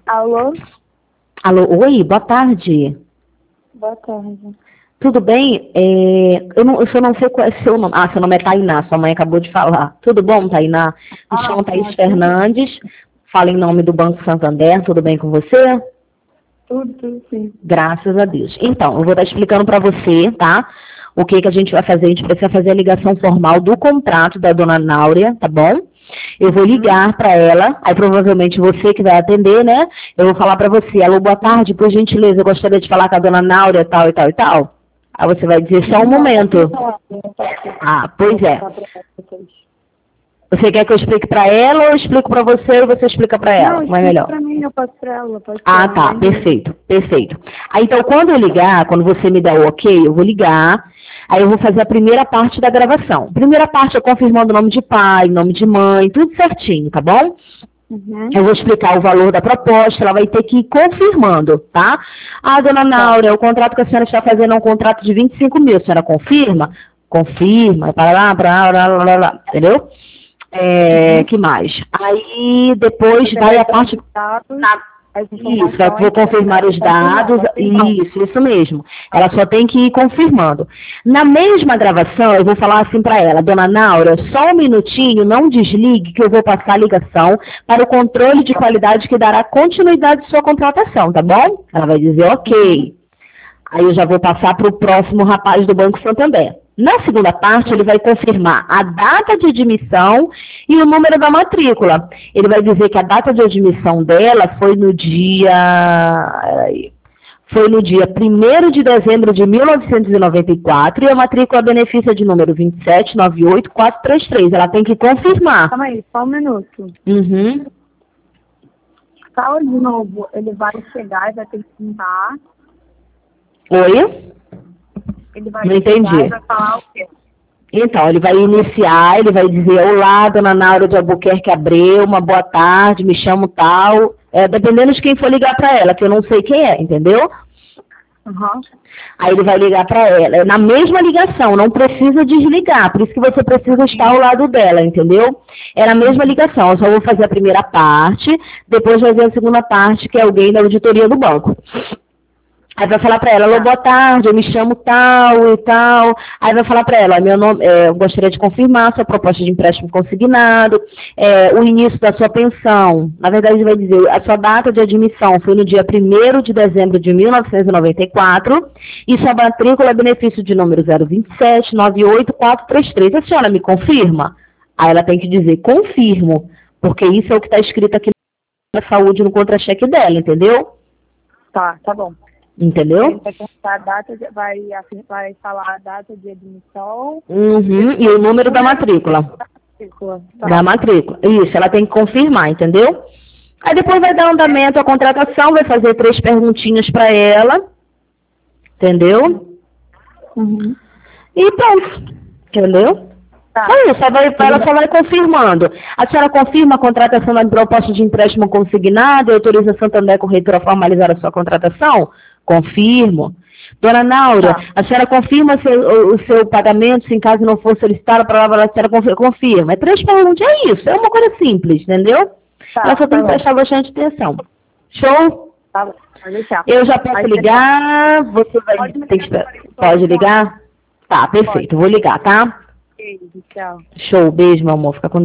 Alô? Alô, oi, boa tarde. Boa tarde. Tudo bem? Eu só não sei qual é seu nome. Ah, seu nome é Tainá, sua mãe acabou de falar. Tudo bom, Tainá? Me chamo Thaís Fernandes, falo em nome do Banco Santander, tudo bem com você? Tudo sim. Graças a Deus. Então, eu vou estar explicando para você, tá? O que a gente vai fazer. A gente precisa fazer a ligação formal do contrato da dona Náurea, tá bom? Eu vou ligar para ela, aí provavelmente você que vai atender, né? Eu vou falar para você, alô, boa tarde, por gentileza, eu gostaria de falar com a dona Náurea, tal e tal e tal. Aí você vai dizer só um momento. Ah, pois é. Você quer que eu explique para ela ou eu explico para você e você explica para ela? Não, Como é melhor? para mim, eu passo para ela. Ah, tá, perfeito, perfeito. Aí então, quando eu ligar, quando você me der o ok, eu vou ligar, aí eu vou fazer a primeira parte da gravação. Primeira parte é confirmando o nome de pai, nome de mãe, tudo certinho, tá bom? Eu vou explicar o valor da proposta, ela vai ter que ir confirmando, tá? Ah, dona Náurea, o contrato que a senhora está fazendo é um contrato de 25 mil, a senhora confirma? Confirma, para lá, entendeu? Que mais? Aí depois vai a parte... Isso, eu vou confirmar os dados, isso mesmo. Ela só tem que ir confirmando. Na mesma gravação, eu vou falar assim para ela, dona Náurea, só um minutinho, não desligue, que eu vou passar a ligação para o controle de qualidade que dará continuidade à sua contratação, tá bom? Ela vai dizer ok. Aí eu já vou passar para o próximo rapaz do Banco Santander. Na segunda parte, ele vai confirmar a data de admissão e o número da matrícula. Ele vai dizer que a data de admissão dela foi no dia 1º de dezembro de 1994 e a matrícula benefícia de número 2798433. Ela tem que confirmar. Calma aí, só um minuto. Fala de novo, ele vai chegar e vai ter que pintar. Oi? Ele vai Não entendi. chegar e vai falar o quê? Então, ele vai iniciar, ele vai dizer, olá, dona Náurea de Albuquerque Abreu, uma boa tarde, me chamo tal, dependendo de quem for ligar para ela, que eu não sei quem é, entendeu? Aí ele vai ligar para ela, na mesma ligação, não precisa desligar, por isso que você precisa estar ao lado dela, entendeu? É na mesma ligação, eu só vou fazer a primeira parte, depois vai ver a segunda parte, que é alguém da auditoria do banco. Aí vai falar para ela, alô, boa tarde, eu me chamo tal e tal. Aí vai falar para ela, meu nome, eu gostaria de confirmar sua proposta de empréstimo consignado, o início da sua pensão. Na verdade, ele vai dizer, a sua data de admissão foi no dia 1º de dezembro de 1994 e sua matrícula é benefício de número 027-98433. A senhora me confirma? Aí ela tem que dizer, confirmo, porque isso é o que está escrito aqui na saúde no contra-cheque dela, entendeu? Tá bom. Entendeu? Ele vai contar a data, vai falar a data de admissão. E o número da matrícula. Da matrícula. Isso, ela tem que confirmar, entendeu? Aí depois vai dar andamento à contratação, vai fazer 3 perguntinhas para ela. Entendeu? E pronto. Entendeu? Ela só vai confirmando. A senhora confirma a contratação da proposta de empréstimo consignado e autoriza Santander Corretora a formalizar a sua contratação? Confirmo. Dona Náurea, a senhora confirma o seu pagamento, se em caso não for solicitado, a senhora confirma. É 3 perguntas, é isso. É uma coisa simples, entendeu? Ela só tem que prestar bastante atenção. Show? Tá, pode deixar. Eu já posso ligar, você vai... Pode ligar? Tá, perfeito. Vou ligar, tá? Beijo, tchau. Show, beijo, meu amor. Fica com